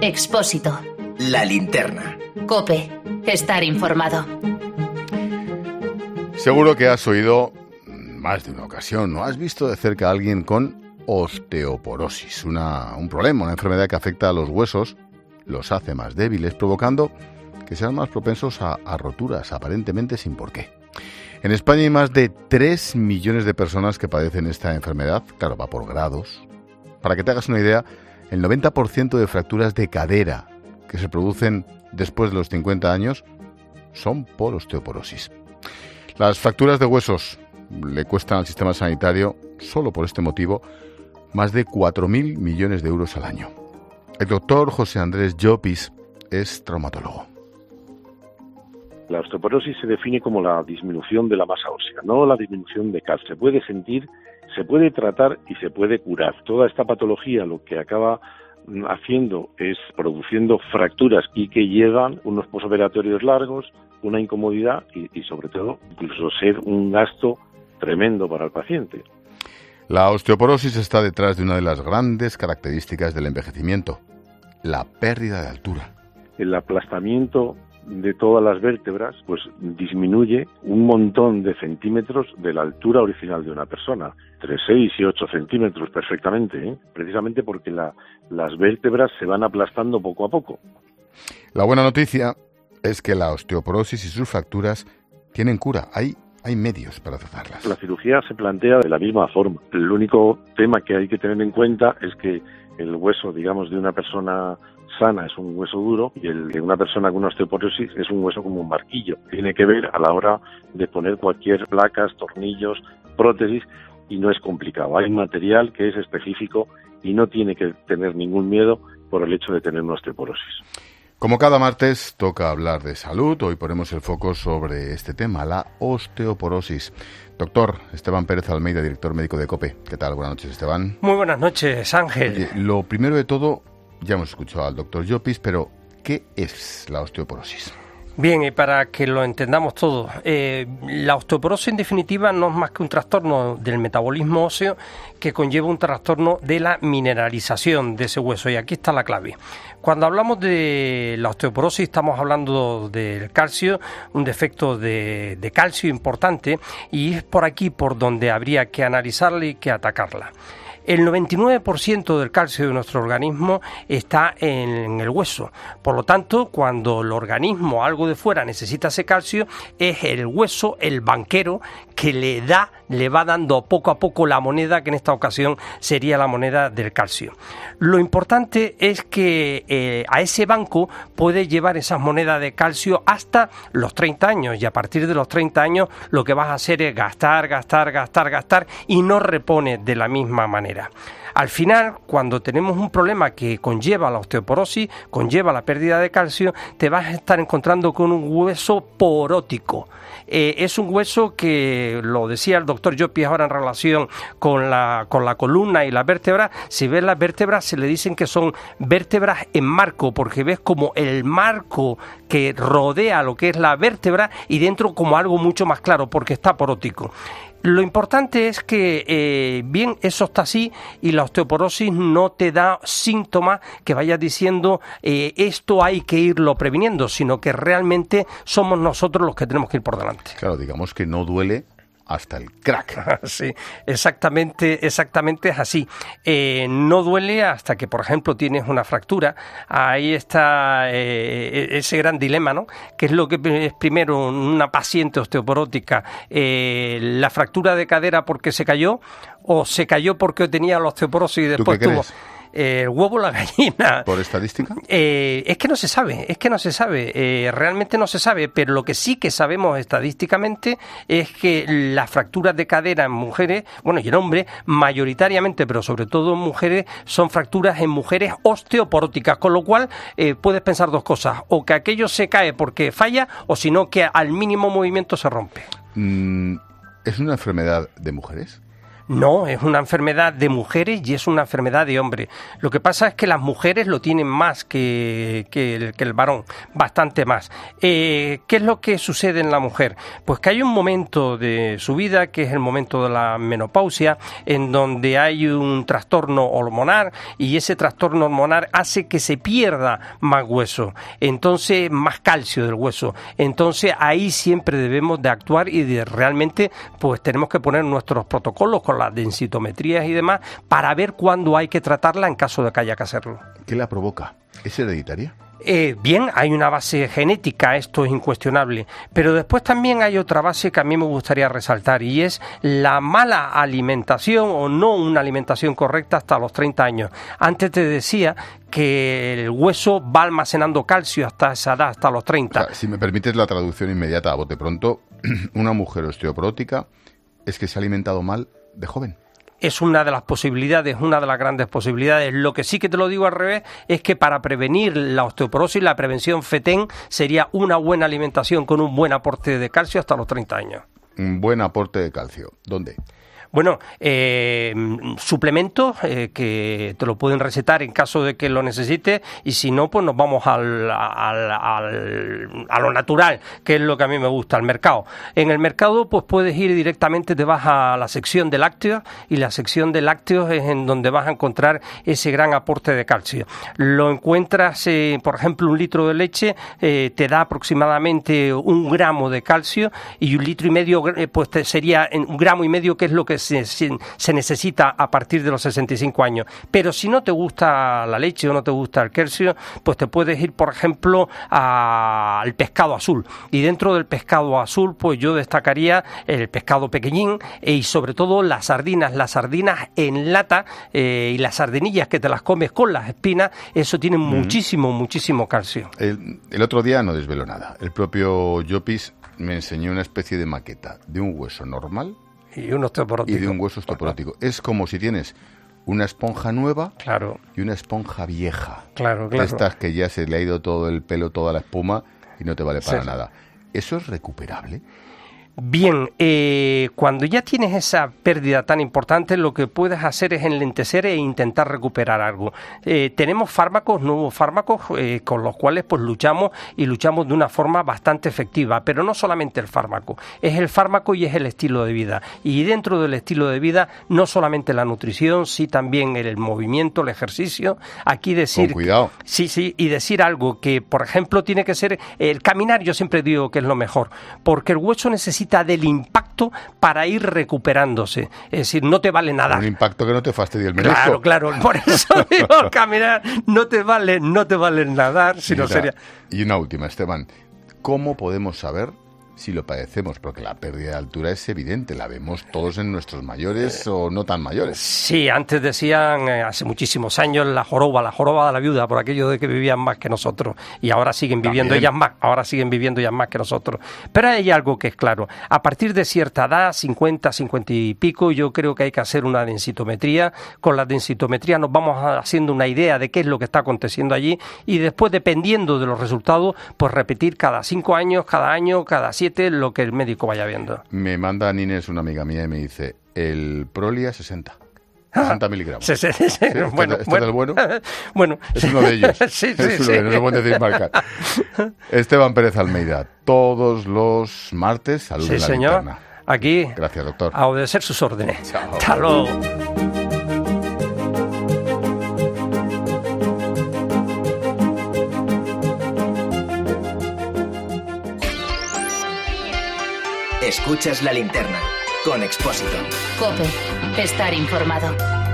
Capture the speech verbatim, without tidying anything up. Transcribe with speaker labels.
Speaker 1: Expósito.
Speaker 2: La linterna.
Speaker 1: COPE. Estar informado.
Speaker 3: Seguro que has oído más de una ocasión, ¿no? Has visto de cerca a alguien con osteoporosis, una, un problema, una enfermedad que afecta a los huesos, los hace más débiles, provocando que sean más propensos a, a roturas, aparentemente sin porqué. En España hay más de tres millones de personas que padecen esta enfermedad, claro, va por grados. Para que te hagas una idea, el noventa por ciento de fracturas de cadera que se producen después de los cincuenta años son por osteoporosis. Las fracturas de huesos le cuestan al sistema sanitario, solo por este motivo, más de cuatro mil millones de euros al año. El doctor José Andrés Llopis es traumatólogo.
Speaker 4: La osteoporosis se define como la disminución de la masa ósea, no la disminución de calcio. Se puede sentir, se puede tratar y se puede curar. Toda esta patología lo que acaba haciendo es produciendo fracturas y que llevan unos posoperatorios largos, una incomodidad y, y sobre todo incluso ser un gasto tremendo para el paciente.
Speaker 3: La osteoporosis está detrás de una de las grandes características del envejecimiento, la pérdida de altura.
Speaker 4: El aplastamiento de todas las vértebras pues disminuye un montón de centímetros de la altura original de una persona, entre seis y ocho centímetros perfectamente, ¿eh? Precisamente porque la, las vértebras se van aplastando poco a poco.
Speaker 3: La buena noticia es que la osteoporosis y sus fracturas tienen cura, hay, hay medios para tratarlas.
Speaker 4: La cirugía se plantea de la misma forma. El único tema que hay que tener en cuenta es que el hueso, digamos, de una persona sana es un hueso duro y el de una persona con osteoporosis es un hueso como un martillo. Tiene que ver a la hora de poner cualquier placas, tornillos, prótesis y no es complicado. Hay material que es específico y no tiene que tener ningún miedo por el hecho de tener una osteoporosis.
Speaker 3: Como cada martes toca hablar de salud, hoy ponemos el foco sobre este tema, la osteoporosis. Doctor Esteban Pérez Almeida, director médico de COPE. ¿Qué tal? Buenas noches, Esteban.
Speaker 5: Muy buenas noches, Ángel.
Speaker 3: Oye, lo primero de todo, ya hemos escuchado al doctor Llopis, pero ¿qué es la osteoporosis?
Speaker 5: Bien, y para que lo entendamos todos, eh, la osteoporosis en definitiva no es más que un trastorno del metabolismo óseo que conlleva un trastorno de la mineralización de ese hueso, y aquí está la clave. Cuando hablamos de la osteoporosis estamos hablando del calcio, un defecto de, de calcio importante, y es por aquí por donde habría que analizarla y que atacarla. El noventa y nueve por ciento del calcio de nuestro organismo está en el hueso. Por lo tanto, cuando el organismo, algo de fuera, necesita ese calcio, es el hueso, el banquero, que le da, le va dando poco a poco la moneda, que en esta ocasión sería la moneda del calcio. Lo importante es que eh, a ese banco puede llevar esas monedas de calcio hasta los treinta años, y a partir de los treinta años lo que vas a hacer es gastar, gastar, gastar, gastar, y no repone de la misma manera. Al final, cuando tenemos un problema que conlleva la osteoporosis, conlleva la pérdida de calcio, te vas a estar encontrando con un hueso porótico. Eh, es un hueso que, lo decía el doctor Llopis ahora en relación con la, con la columna y las vértebras, si ves las vértebras se le dicen que son vértebras en marco, porque ves como el marco que rodea lo que es la vértebra y dentro como algo mucho más claro, porque está porótico. Lo importante es que eh, bien eso está así y la osteoporosis no te da síntomas que vayas diciendo eh, esto hay que irlo previniendo, sino que realmente somos nosotros los que tenemos que ir por delante.
Speaker 3: Claro, digamos que no duele hasta el crack.
Speaker 5: Sí, exactamente, exactamente es así. Eh, no duele hasta que, por ejemplo, tienes una fractura. Ahí está eh, ese gran dilema, ¿no? ¿Qué es lo que es primero una paciente osteoporótica? Eh, ¿la fractura de cadera porque se cayó o se cayó porque tenía la osteoporosis y después
Speaker 3: ¿Tú qué
Speaker 5: tuvo...
Speaker 3: crees?
Speaker 5: Eh, el huevo o la gallina.
Speaker 3: ¿Por estadística?
Speaker 5: Eh, es que no se sabe, es que no se sabe, eh, realmente no se sabe, pero lo que sí que sabemos estadísticamente es que las fracturas de cadera en mujeres, bueno, y en hombres, mayoritariamente, pero sobre todo en mujeres, son fracturas en mujeres osteoporóticas, con lo cual eh, puedes pensar dos cosas, o que aquello se cae porque falla, o si no, que al mínimo movimiento se rompe.
Speaker 3: Mm, ¿Es una enfermedad de mujeres?
Speaker 5: No, es una enfermedad de mujeres y es una enfermedad de hombres. Lo que pasa es que las mujeres lo tienen más que, que, el, que el varón, bastante más. Eh, ¿Qué es lo que sucede en la mujer? Pues que hay un momento de su vida, que es el momento de la menopausia, en donde hay un trastorno hormonal y ese trastorno hormonal hace que se pierda más hueso, entonces más calcio del hueso. Entonces ahí siempre debemos de actuar y de realmente pues tenemos que poner nuestros protocolos con las densitometrías y demás para ver cuándo hay que tratarla en caso de que haya que hacerlo.
Speaker 3: ¿Qué la provoca? ¿Es hereditaria?
Speaker 5: Eh, bien, hay una base genética, esto es incuestionable, pero después también hay otra base que a mí me gustaría resaltar y es la mala alimentación o no una alimentación correcta hasta los treinta años. Antes te decía que el hueso va almacenando calcio hasta esa edad, hasta los treinta.
Speaker 3: O sea, si me permites la traducción inmediata a bote pronto, una mujer osteoporótica es que se ha alimentado mal de joven.
Speaker 5: Es una de las posibilidades, una de las grandes posibilidades. Lo que sí que te lo digo al revés es que para prevenir la osteoporosis, la prevención FETEN sería una buena alimentación con un buen aporte de calcio hasta los treinta años.
Speaker 3: Un buen aporte de calcio. ¿Dónde?
Speaker 5: Bueno, eh, suplementos eh, que te lo pueden recetar en caso de que lo necesites y si no, pues nos vamos al, al, al, a lo natural, que es lo que a mí me gusta, al mercado. En el mercado pues puedes ir directamente, te vas a la sección de lácteos y la sección de lácteos es en donde vas a encontrar ese gran aporte de calcio. Lo encuentras, eh, por ejemplo, un litro de leche eh, te da aproximadamente un gramo de calcio y un litro y medio eh, pues te sería un gramo y medio, que es lo que Se, se necesita a partir de los sesenta y cinco años. Pero si no te gusta la leche o no te gusta el calcio, pues te puedes ir, por ejemplo, a, al pescado azul. Y dentro del pescado azul, pues yo destacaría el pescado pequeñín e, y sobre todo las sardinas. Las sardinas en lata eh, y las sardinillas que te las comes con las espinas, eso tiene mm. muchísimo, muchísimo calcio.
Speaker 3: El, el otro día no desveló nada. El propio Llopis me enseñó una especie de maqueta de un hueso normal
Speaker 5: y un osteoporótico.
Speaker 3: Y de un hueso osteoporótico. Es como si tienes una esponja nueva
Speaker 5: claro.
Speaker 3: y una esponja vieja.
Speaker 5: Claro, claro.
Speaker 3: Estas que ya se le ha ido todo el pelo, toda la espuma y no te vale para
Speaker 5: sí.
Speaker 3: nada. ¿Eso es recuperable?
Speaker 5: Bien, eh, cuando ya tienes esa pérdida tan importante, lo que puedes hacer es enlentecer e intentar recuperar algo. Eh, tenemos fármacos, nuevos fármacos, eh, con los cuales pues luchamos y luchamos de una forma bastante efectiva, pero no solamente el fármaco, es el fármaco y es el estilo de vida. Y dentro del estilo de vida, no solamente la nutrición, sí también el movimiento, el ejercicio. Aquí decir...
Speaker 3: Con cuidado.
Speaker 5: Sí, sí, y decir algo que, por ejemplo, tiene que ser el caminar, yo siempre digo que es lo mejor, porque el hueso necesita del impacto para ir recuperándose. Es decir, no te vale nadar.
Speaker 3: Un impacto que no te fastidie el menisco.
Speaker 5: Claro, claro. Por eso digo, caminar no te vale, no te vale nadar, sino
Speaker 3: Mira,
Speaker 5: sería...
Speaker 3: Y una última, Esteban. ¿Cómo podemos saber si lo padecemos? Porque la pérdida de altura es evidente, la vemos todos en nuestros mayores eh, o no tan mayores.
Speaker 5: Sí, antes decían, eh, hace muchísimos años, la joroba, la joroba de la viuda, por aquello de que vivían más que nosotros, y ahora siguen viviendo
Speaker 3: También.
Speaker 5: ellas más, ahora siguen viviendo ellas más que nosotros. Pero hay algo que es claro, a partir de cierta edad, cincuenta, cincuenta y pico, yo creo que hay que hacer una densitometría. Con la densitometría nos vamos haciendo una idea de qué es lo que está aconteciendo allí, y después, dependiendo de los resultados, pues repetir cada cinco años, cada año, cada siete, lo que el médico vaya viendo.
Speaker 3: Me manda Nines, una amiga mía, y me dice, el Prolia sesenta. sesenta miligramos.
Speaker 5: Sí, sí, sí.
Speaker 3: ¿Sí?
Speaker 5: Bueno,
Speaker 3: ¿Este
Speaker 5: bueno,
Speaker 3: es el bueno?
Speaker 5: bueno.
Speaker 3: Es uno de ellos.
Speaker 5: sí, sí,
Speaker 3: es uno
Speaker 5: sí.
Speaker 3: de ellos, no se puede decir marcar. Esteban Pérez Almeida, todos los martes, salud
Speaker 5: Sí,
Speaker 3: en la
Speaker 5: señor.
Speaker 3: linterna.
Speaker 5: Aquí,
Speaker 3: Gracias, doctor.
Speaker 5: a obedecer sus órdenes.
Speaker 3: Chao.
Speaker 5: Hasta luego.
Speaker 2: Escuchas La Linterna con Expósito.
Speaker 1: COPE. Estar informado.